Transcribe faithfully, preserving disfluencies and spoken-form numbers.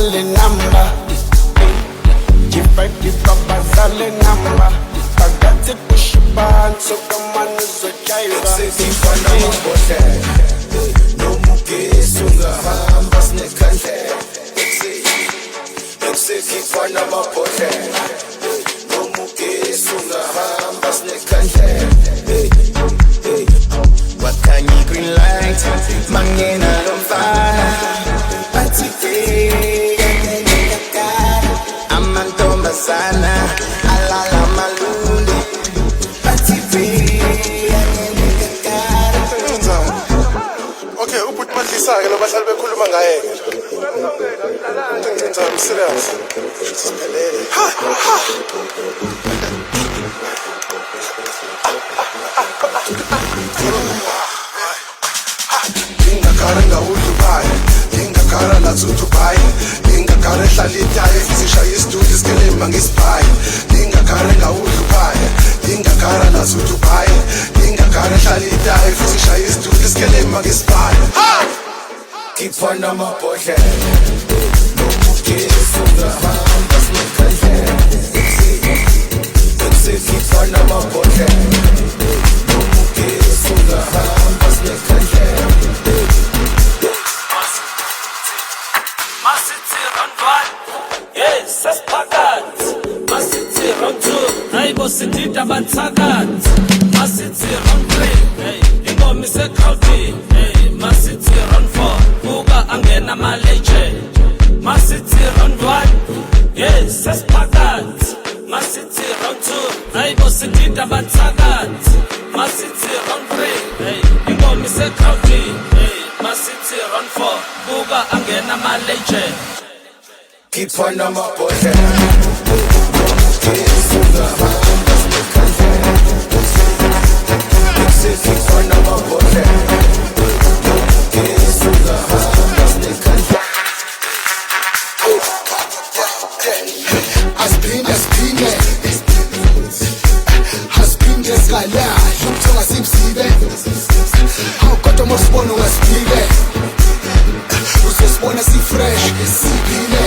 bazale number. Jifati kwa bazale number. Kagati kushiban so kama nuzo jaira. Sifana mabote no muke sunga hambas ne kante. Sifana mabote no muke sunga hambas ne kante. Wakanyi green light mangena lomfana patike amantombazana alala malundi patike. Okay, ubhuti Madlisa-ke lo bahlali bekhuluma ngaye-ke. I'm serious. Siphelele. Ha ha. Ngingakara uDubai, ngingakara la Dubai, ngingakara hlala itayi futhi shaya istudio skelema ngisibhayi. Ngingakara uDubai, ngingakara la Dubai, ngingakara hlala itayi futhi shaya istudio skelema ngisibhayi. Keep on on my boyfriend. No muke sunga hambas ne kante. Keep on on my boyfriend. No muke sunga hambas ne kante. Masiti round one, yes, saspakat. Masiti round two, naibo sidita bansakat. Masiti round three, hey, ingomi se khawuti. Hey, Masiti round four, buka angena maleje. Masiti round one, yes, saspakat. Masiti round two, naibo sidita bansakat. Masiti round three, hey, ingomi se khawuti. Hey, Masiti round four, buka angena maleje. Keep on on my boyfriend. No muke sunga hambas ne kante. Keep on on my boyfriend. No muke sunga hambas ne kante. Aspine, aspine. Aspine skala, yumtonga simsibe. Hawukhoda mosibona ungasipile. Usosibona si fresh, sipile.